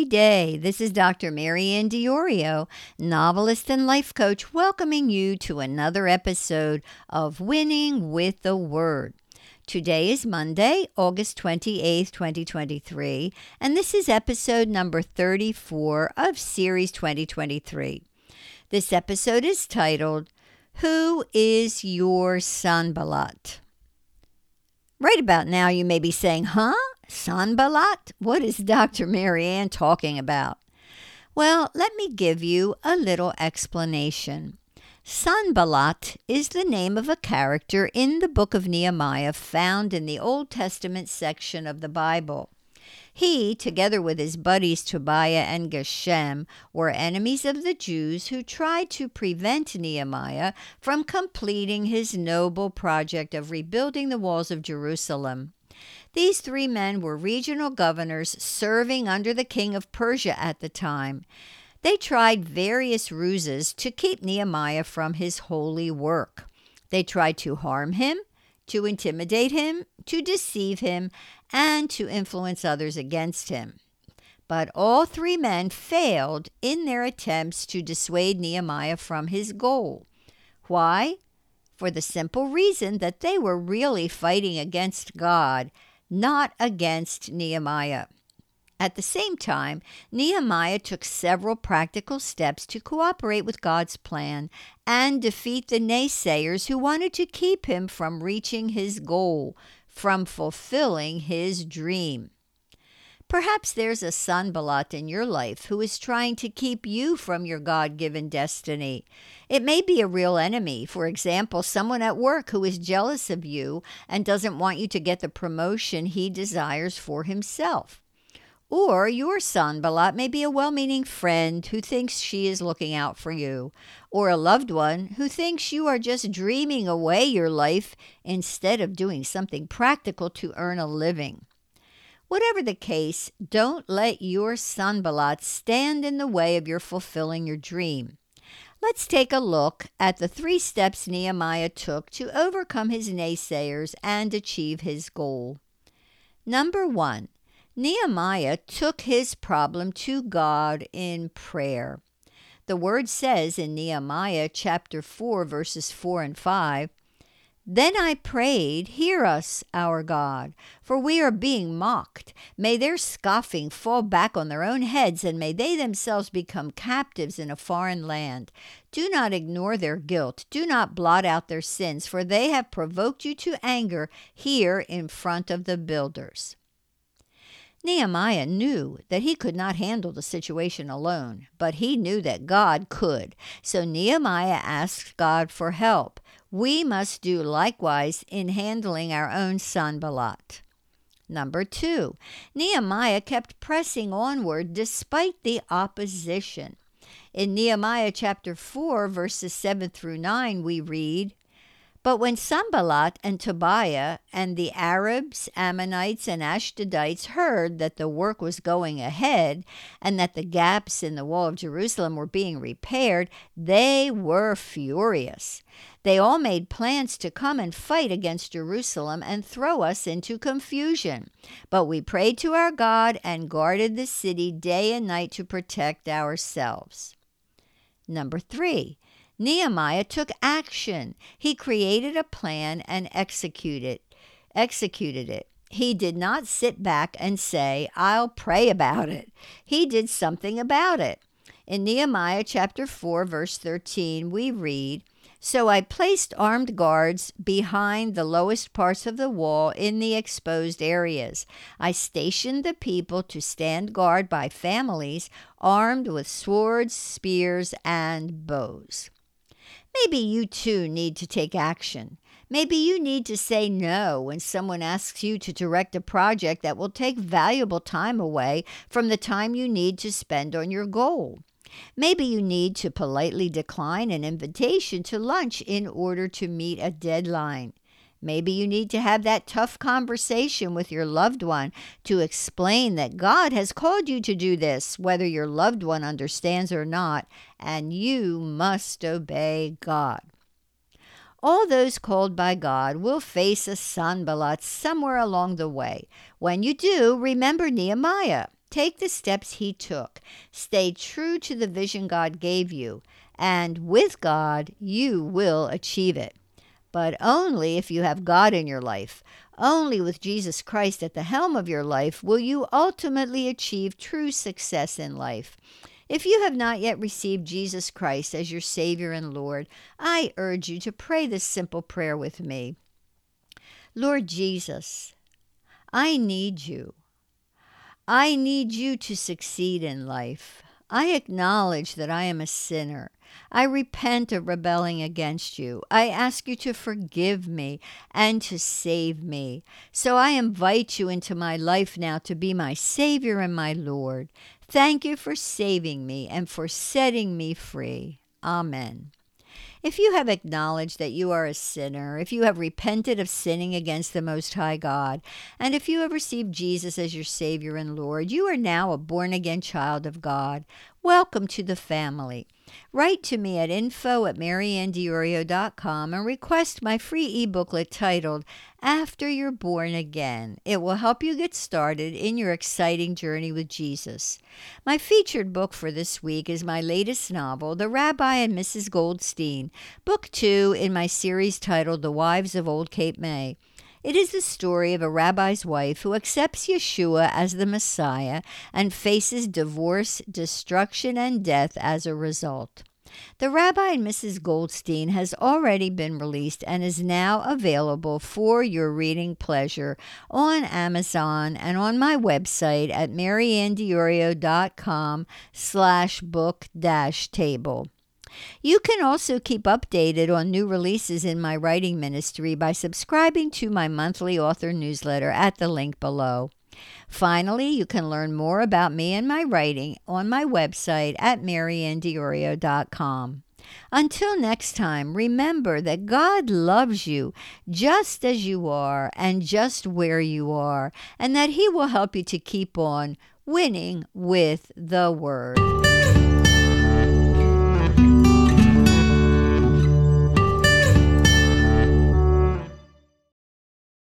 day. This is Dr. Mary Ann Diorio, novelist and life coach, welcoming you to another episode of Winning with the Word. Today is Monday, August 28th, 2023, and this is episode number 34 of Series 2023. This episode is titled, Who is Your Sanballat? Right about now, you may be saying, Sanballat? What is Dr. Mary Ann talking about? Well, let me give you a little explanation. Sanballat is the name of a character in the book of Nehemiah found in the Old Testament section of the Bible. He, together with his buddies Tobiah and Geshem, were enemies of the Jews who tried to prevent Nehemiah from completing his noble project of rebuilding the walls of Jerusalem. These three men were regional governors serving under the king of Persia at the time. They tried various ruses to keep Nehemiah from his holy work. They tried to harm him, to intimidate him, to deceive him, and to influence others against him. But all three men failed in their attempts to dissuade Nehemiah from his goal. Why? For the simple reason that they were really fighting against God, not against Nehemiah. At the same time, Nehemiah took several practical steps to cooperate with God's plan and defeat the naysayers who wanted to keep him from reaching his goal, from fulfilling his dream. Perhaps there's a Sanballat in your life who is trying to keep you from your God-given destiny. It may be a real enemy, for example, someone at work who is jealous of you and doesn't want you to get the promotion he desires for himself. Or your Sanballat may be a well-meaning friend who thinks she is looking out for you, or a loved one who thinks you are just dreaming away your life instead of doing something practical to earn a living. Whatever the case, don't let your Sanballat stand in the way of your fulfilling your dream. Let's take a look at the 3 steps Nehemiah took to overcome his naysayers and achieve his goal. Number 1. Nehemiah took his problem to God in prayer. The word says in Nehemiah chapter 4, verses 4 and 5, Then I prayed, Hear us, our God, for we are being mocked. May their scoffing fall back on their own heads, and may they themselves become captives in a foreign land. Do not ignore their guilt. Do not blot out their sins, for they have provoked you to anger here in front of the builders. Nehemiah knew that he could not handle the situation alone, but he knew that God could. So Nehemiah asked God for help. We must do likewise in handling our own Sanballat. Number 2, Nehemiah kept pressing onward despite the opposition. In Nehemiah chapter 4, verses 7 through 9, we read, But when Sanballat and Tobiah and the Arabs, Ammonites, and Ashdodites heard that the work was going ahead and that the gaps in the wall of Jerusalem were being repaired, they were furious. They all made plans to come and fight against Jerusalem and throw us into confusion. But we prayed to our God and guarded the city day and night to protect ourselves. Number 3. Nehemiah took action. He created a plan and executed it. He did not sit back and say, I'll pray about it. He did something about it. In Nehemiah chapter 4, verse 13, we read, So I placed armed guards behind the lowest parts of the wall in the exposed areas. I stationed the people to stand guard by families, armed with swords, spears, and bows. Maybe you too need to take action. Maybe you need to say no when someone asks you to direct a project that will take valuable time away from the time you need to spend on your goal. Maybe you need to politely decline an invitation to lunch in order to meet a deadline. Maybe you need to have that tough conversation with your loved one to explain that God has called you to do this, whether your loved one understands or not, and you must obey God. All those called by God will face a Sanballat somewhere along the way. When you do, remember Nehemiah. Take the steps he took. Stay true to the vision God gave you, and with God, you will achieve it. But only if you have God in your life. Only with Jesus Christ at the helm of your life will you ultimately achieve true success in life. If you have not yet received Jesus Christ as your Savior and Lord, I urge you to pray this simple prayer with me. Lord Jesus, I need you. I need you to succeed in life. I acknowledge that I am a sinner. I repent of rebelling against you. I ask you to forgive me and to save me. So I invite you into my life now to be my Savior and my Lord. Thank you for saving me and for setting me free. Amen. If you have acknowledged that you are a sinner, if you have repented of sinning against the Most High God, and if you have received Jesus as your Savior and Lord, you are now a born-again child of God. Welcome to the family. Write to me at info@mariannediorio.com and request my free e-booklet titled After You're Born Again. It will help you get started in your exciting journey with Jesus. My featured book for this week is my latest novel, The Rabbi and Mrs. Goldstein, Book 2 in my series titled The Wives of Old Cape May. It is the story of a rabbi's wife who accepts Yeshua as the Messiah and faces divorce, destruction, and death as a result. The Rabbi and Mrs. Goldstein has already been released and is now available for your reading pleasure on Amazon and on my website at mariannediorio.com/book-table. You can also keep updated on new releases in my writing ministry by subscribing to my monthly author newsletter at the link below. Finally, you can learn more about me and my writing on my website at mariannediorio.com. Until next time, remember that God loves you just as you are and just where you are, and that He will help you to keep on winning with the Word.